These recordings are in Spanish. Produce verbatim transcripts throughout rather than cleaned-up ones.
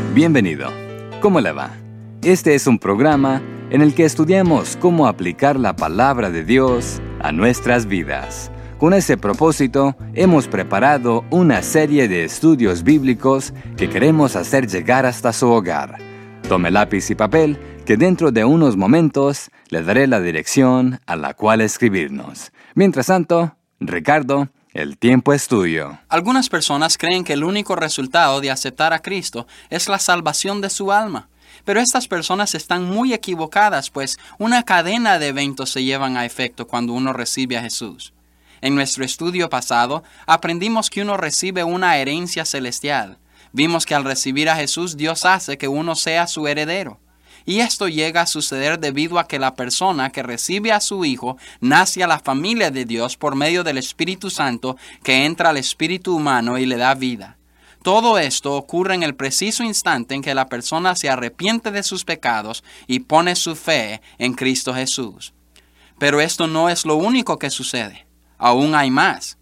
Bienvenido. ¿Cómo le va? Este es un programa en el que estudiamos cómo aplicar la palabra de Dios a nuestras vidas. Con ese propósito, hemos preparado una serie de estudios bíblicos que queremos hacer llegar hasta su hogar. Tome lápiz y papel, que dentro de unos momentos le daré la dirección a la cual escribirnos. Mientras tanto, Ricardo, el tiempo es tuyo. Algunas personas creen que el único resultado de aceptar a Cristo es la salvación de su alma. Pero estas personas están muy equivocadas, pues una cadena de eventos se llevan a efecto cuando uno recibe a Jesús. En nuestro estudio pasado, aprendimos que uno recibe una herencia celestial. Vimos que al recibir a Jesús, Dios hace que uno sea su heredero. Y esto llega a suceder debido a que la persona que recibe a su Hijo nace a la familia de Dios por medio del Espíritu Santo que entra al espíritu humano y le da vida. Todo esto ocurre en el preciso instante en que la persona se arrepiente de sus pecados y pone su fe en Cristo Jesús. Pero esto no es lo único que sucede. Aún hay más.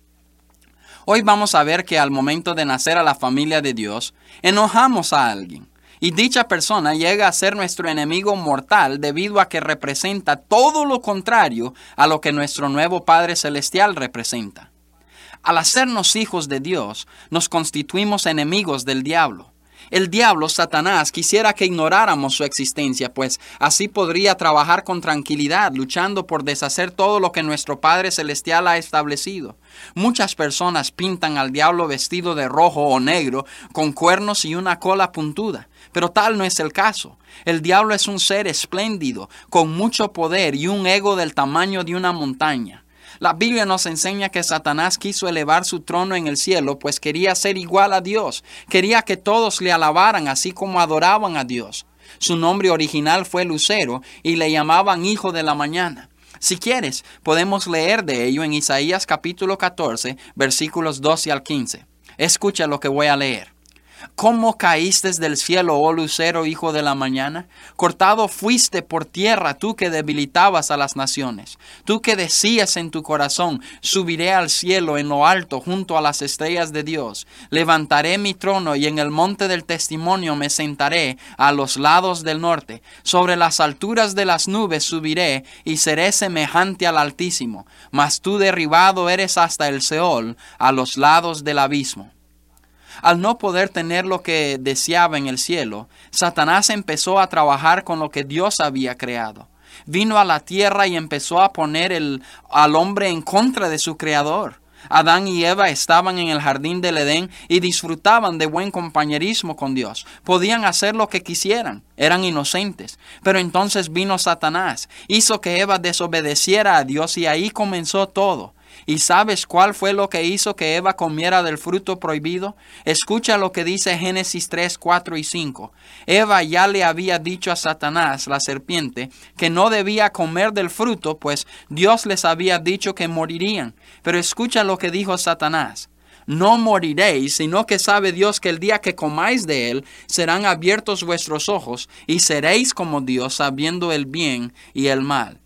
Hoy vamos a ver que al momento de nacer a la familia de Dios, enojamos a alguien. Y dicha persona llega a ser nuestro enemigo mortal debido a que representa todo lo contrario a lo que nuestro nuevo Padre Celestial representa. Al hacernos hijos de Dios, nos constituimos enemigos del diablo. El diablo, Satanás, quisiera que ignoráramos su existencia, pues así podría trabajar con tranquilidad, luchando por deshacer todo lo que nuestro Padre Celestial ha establecido. Muchas personas pintan al diablo vestido de rojo o negro, con cuernos y una cola puntuda, pero tal no es el caso. El diablo es un ser espléndido, con mucho poder y un ego del tamaño de una montaña. La Biblia nos enseña que Satanás quiso elevar su trono en el cielo, pues quería ser igual a Dios. Quería que todos le alabaran así como adoraban a Dios. Su nombre original fue Lucero y le llamaban Hijo de la Mañana. Si quieres, podemos leer de ello en Isaías capítulo catorce, versículos doce al quince. Escucha lo que voy a leer. ¿Cómo caíste del cielo, oh lucero, hijo de la mañana? Cortado fuiste por tierra, tú que debilitabas a las naciones. Tú que decías en tu corazón, subiré al cielo en lo alto junto a las estrellas de Dios. Levantaré mi trono y en el monte del testimonio me sentaré a los lados del norte. Sobre las alturas de las nubes subiré y seré semejante al Altísimo. Mas tú derribado eres hasta el Seol, a los lados del abismo. Al no poder tener lo que deseaba en el cielo, Satanás empezó a trabajar con lo que Dios había creado. Vino a la tierra y empezó a poner el, al hombre en contra de su creador. Adán y Eva estaban en el jardín del Edén y disfrutaban de buen compañerismo con Dios. Podían hacer lo que quisieran, eran inocentes. Pero entonces vino Satanás, hizo que Eva desobedeciera a Dios y ahí comenzó todo. ¿Y sabes cuál fue lo que hizo que Eva comiera del fruto prohibido? Escucha lo que dice Génesis tres, cuatro y cinco. Eva ya le había dicho a Satanás, la serpiente, que no debía comer del fruto, pues Dios les había dicho que morirían. Pero escucha lo que dijo Satanás. No moriréis, sino que sabe Dios que el día que comáis de él, serán abiertos vuestros ojos, y seréis como Dios, sabiendo el bien y el mal.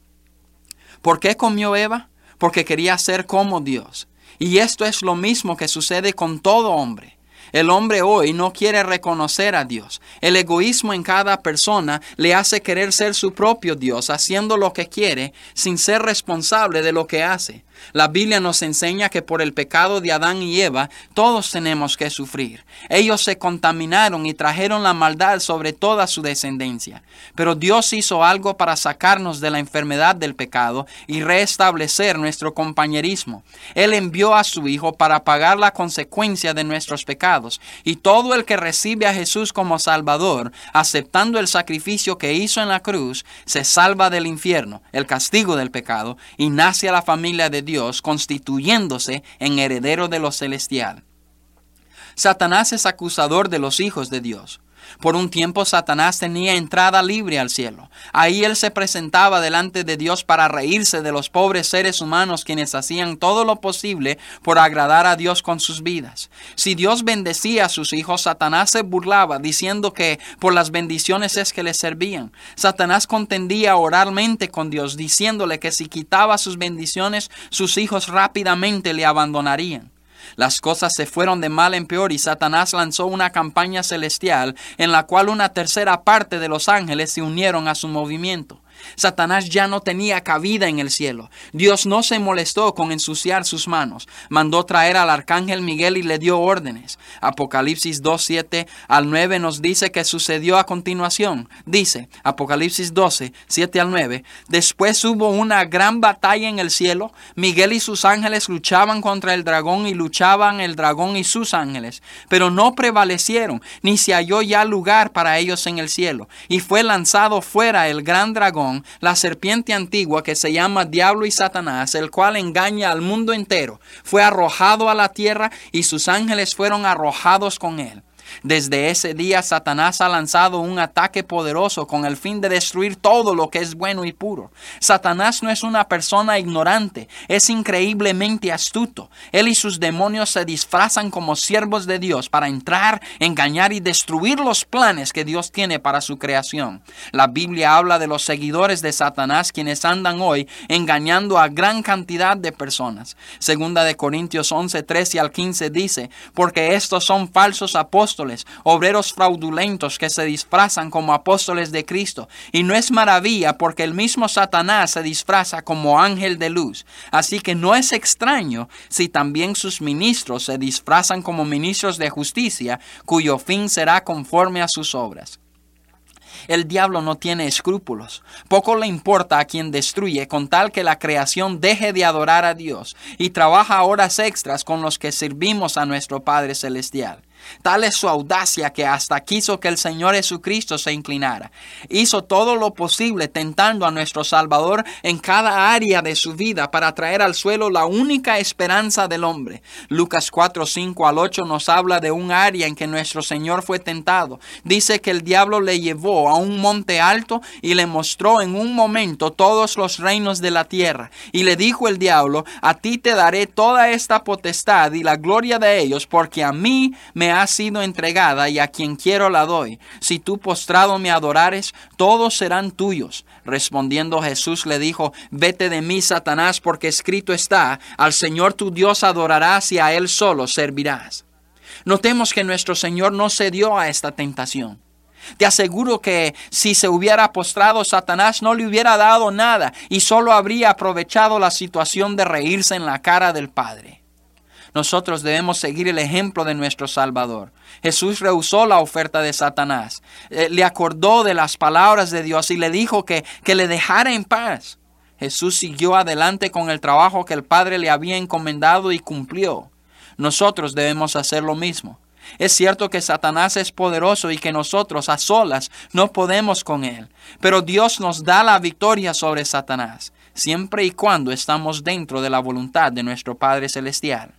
¿Por qué comió Eva? Porque quería ser como Dios. Y esto es lo mismo que sucede con todo hombre. El hombre hoy no quiere reconocer a Dios. El egoísmo en cada persona le hace querer ser su propio Dios, haciendo lo que quiere sin ser responsable de lo que hace. La Biblia nos enseña que por el pecado de Adán y Eva, todos tenemos que sufrir. Ellos se contaminaron y trajeron la maldad sobre toda su descendencia. Pero Dios hizo algo para sacarnos de la enfermedad del pecado y restablecer nuestro compañerismo. Él envió a su Hijo para pagar la consecuencia de nuestros pecados. Y todo el que recibe a Jesús como Salvador, aceptando el sacrificio que hizo en la cruz, se salva del infierno, el castigo del pecado, y nace a la familia de Dios. Dios, constituyéndose en heredero de lo celestial. Satanás es acusador de los hijos de Dios. Por un tiempo Satanás tenía entrada libre al cielo. Ahí él se presentaba delante de Dios para reírse de los pobres seres humanos quienes hacían todo lo posible por agradar a Dios con sus vidas. Si Dios bendecía a sus hijos, Satanás se burlaba diciendo que por las bendiciones es que le servían. Satanás contendía oralmente con Dios diciéndole que si quitaba sus bendiciones, sus hijos rápidamente le abandonarían. Las cosas se fueron de mal en peor y Satanás lanzó una campaña celestial en la cual una tercera parte de los ángeles se unieron a su movimiento. Satanás ya no tenía cabida en el cielo. Dios no se molestó con ensuciar sus manos. Mandó traer al arcángel Miguel y le dio órdenes. Apocalipsis dos, siete al nueve nos dice que sucedió a continuación. Dice, Apocalipsis doce, siete al nueve, después hubo una gran batalla en el cielo. Miguel y sus ángeles luchaban contra el dragón y luchaban el dragón y sus ángeles, pero no prevalecieron, ni se halló ya lugar para ellos en el cielo. Y fue lanzado fuera el gran dragón, la serpiente antigua que se llama Diablo y Satanás, el cual engaña al mundo entero. Fue arrojado a la tierra y sus ángeles fueron arrojados con él. Desde ese día Satanás ha lanzado un ataque poderoso con el fin de destruir todo lo que es bueno y puro. Satanás no es una persona ignorante, es increíblemente astuto. Él y sus demonios se disfrazan como siervos de Dios para entrar, engañar y destruir los planes que Dios tiene para su creación. La Biblia habla de los seguidores de Satanás quienes andan hoy engañando a gran cantidad de personas. Segunda de Corintios once, trece al quince dice, porque estos son falsos apóstoles, obreros fraudulentos que se disfrazan como apóstoles de Cristo. Y no es maravilla porque el mismo Satanás se disfraza como ángel de luz. Así que no es extraño si también sus ministros se disfrazan como ministros de justicia, cuyo fin será conforme a sus obras. El diablo no tiene escrúpulos. Poco le importa a quien destruye con tal que la creación deje de adorar a Dios y trabaja horas extras con los que servimos a nuestro Padre Celestial. Tal es su audacia que hasta quiso que el Señor Jesucristo se inclinara. Hizo todo lo posible tentando a nuestro Salvador en cada área de su vida para traer al suelo la única esperanza del hombre. Lucas cuatro, cinco al ocho nos habla de un área en que nuestro Señor fue tentado. Dice que el diablo le llevó a un monte alto y le mostró en un momento todos los reinos de la tierra. Y le dijo el diablo, a ti te daré toda esta potestad y la gloria de ellos, porque a mí me ha sido entregada y a quien quiero la doy. Si tú postrado me adorares, todos serán tuyos. Respondiendo Jesús le dijo, vete de mí, Satanás, porque escrito está, al Señor tu Dios adorarás y a Él solo servirás. Notemos que nuestro Señor no cedió a esta tentación. Te aseguro que si se hubiera postrado, Satanás no le hubiera dado nada y solo habría aprovechado la situación de reírse en la cara del Padre. Nosotros debemos seguir el ejemplo de nuestro Salvador. Jesús rehusó la oferta de Satanás. Eh, le acordó de las palabras de Dios y le dijo que, que le dejara en paz. Jesús siguió adelante con el trabajo que el Padre le había encomendado y cumplió. Nosotros debemos hacer lo mismo. Es cierto que Satanás es poderoso y que nosotros a solas no podemos con él. Pero Dios nos da la victoria sobre Satanás, siempre y cuando estamos dentro de la voluntad de nuestro Padre Celestial.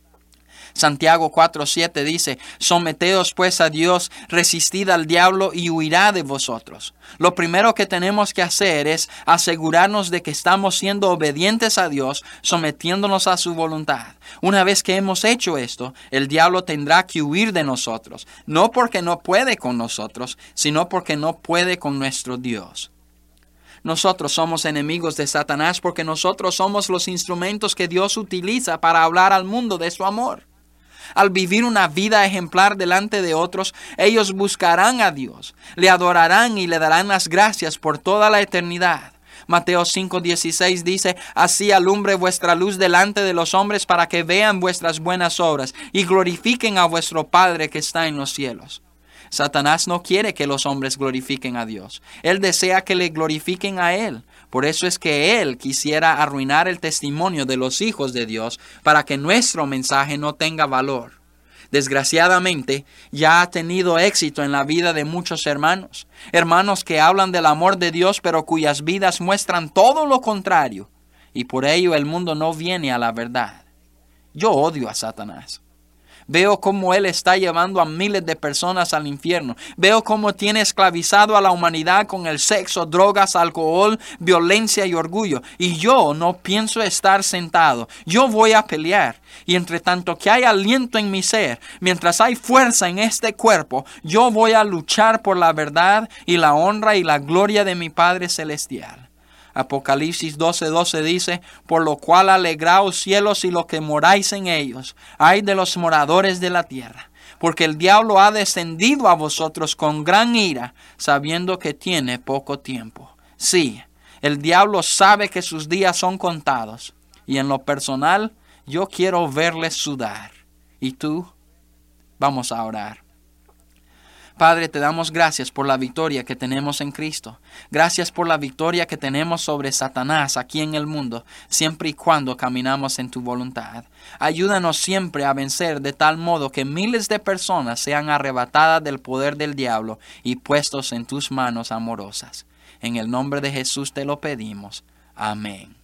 Santiago cuatro, siete dice, someteos pues a Dios, resistid al diablo y huirá de vosotros. Lo primero que tenemos que hacer es asegurarnos de que estamos siendo obedientes a Dios, sometiéndonos a su voluntad. Una vez que hemos hecho esto, el diablo tendrá que huir de nosotros, no porque no puede con nosotros, sino porque no puede con nuestro Dios. Nosotros somos enemigos de Satanás porque nosotros somos los instrumentos que Dios utiliza para hablar al mundo de su amor. Al vivir una vida ejemplar delante de otros, ellos buscarán a Dios, le adorarán y le darán las gracias por toda la eternidad. Mateo cinco, dieciséis dice, así alumbre vuestra luz delante de los hombres para que vean vuestras buenas obras y glorifiquen a vuestro Padre que está en los cielos. Satanás no quiere que los hombres glorifiquen a Dios. Él desea que le glorifiquen a Él. Por eso es que Él quisiera arruinar el testimonio de los hijos de Dios para que nuestro mensaje no tenga valor. Desgraciadamente, ya ha tenido éxito en la vida de muchos hermanos. Hermanos que hablan del amor de Dios, pero cuyas vidas muestran todo lo contrario. Y por ello el mundo no viene a la verdad. Yo odio a Satanás. Veo cómo él está llevando a miles de personas al infierno. Veo cómo tiene esclavizado a la humanidad con el sexo, drogas, alcohol, violencia y orgullo. Y yo no pienso estar sentado. Yo voy a pelear. Y entre tanto que hay aliento en mi ser, mientras hay fuerza en este cuerpo, yo voy a luchar por la verdad y la honra y la gloria de mi Padre Celestial. Apocalipsis doce doce dice, por lo cual alegraos cielos y los que moráis en ellos, ay de los moradores de la tierra, porque el diablo ha descendido a vosotros con gran ira, sabiendo que tiene poco tiempo. Sí, el diablo sabe que sus días son contados, y en lo personal, yo quiero verle sudar. ¿Y tú? Vamos a orar. Padre, te damos gracias por la victoria que tenemos en Cristo. Gracias por la victoria que tenemos sobre Satanás aquí en el mundo, siempre y cuando caminamos en tu voluntad. Ayúdanos siempre a vencer de tal modo que miles de personas sean arrebatadas del poder del diablo y puestos en tus manos amorosas. En el nombre de Jesús te lo pedimos. Amén.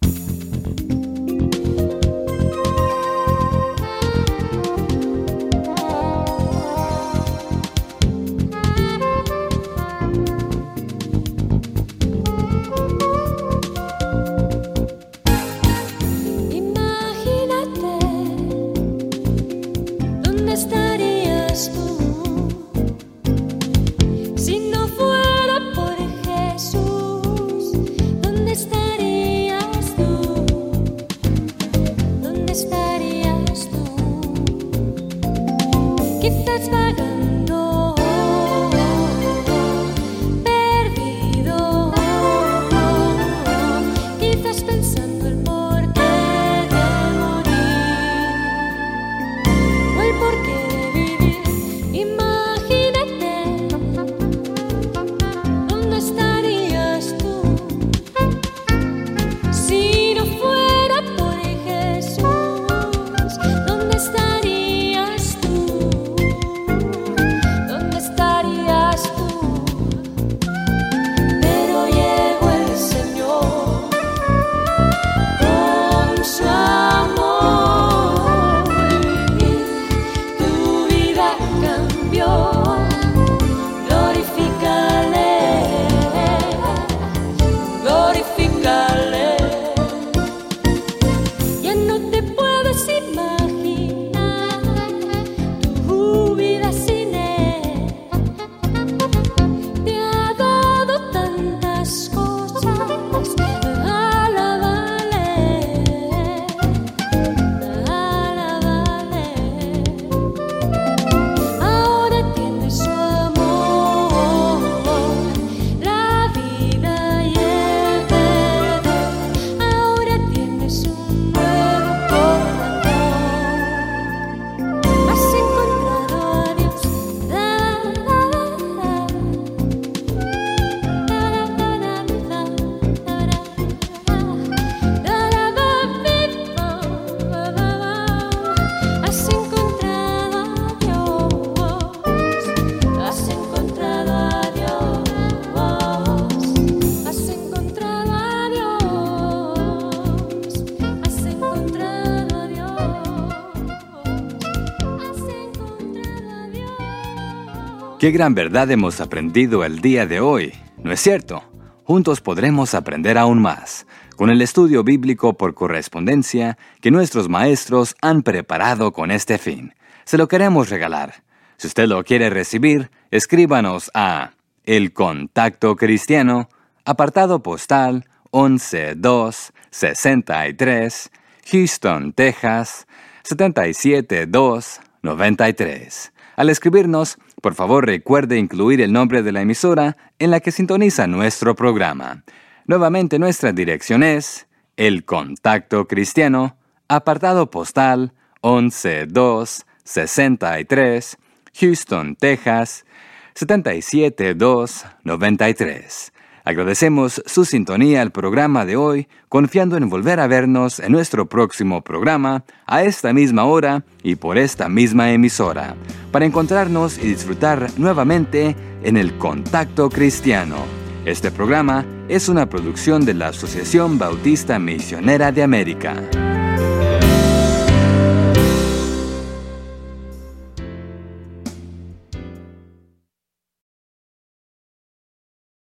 Qué gran verdad hemos aprendido el día de hoy, ¿no es cierto? Juntos podremos aprender aún más con el estudio bíblico por correspondencia que nuestros maestros han preparado con este fin. Se lo queremos regalar. Si usted lo quiere recibir, escríbanos a El Contacto Cristiano, apartado postal once dos sesenta y tres, Houston, Texas, setenta y siete dos noventa y tres. Al escribirnos, por favor recuerde incluir el nombre de la emisora en la que sintoniza nuestro programa. Nuevamente nuestra dirección es El Contacto Cristiano, apartado postal once dos sesenta y tres, Houston, Texas, setenta y siete dos noventa y tres. Agradecemos su sintonía al programa de hoy, confiando en volver a vernos en nuestro próximo programa, a esta misma hora y por esta misma emisora, para encontrarnos y disfrutar nuevamente en el Contacto Cristiano. Este programa es una producción de la Asociación Bautista Misionera de América.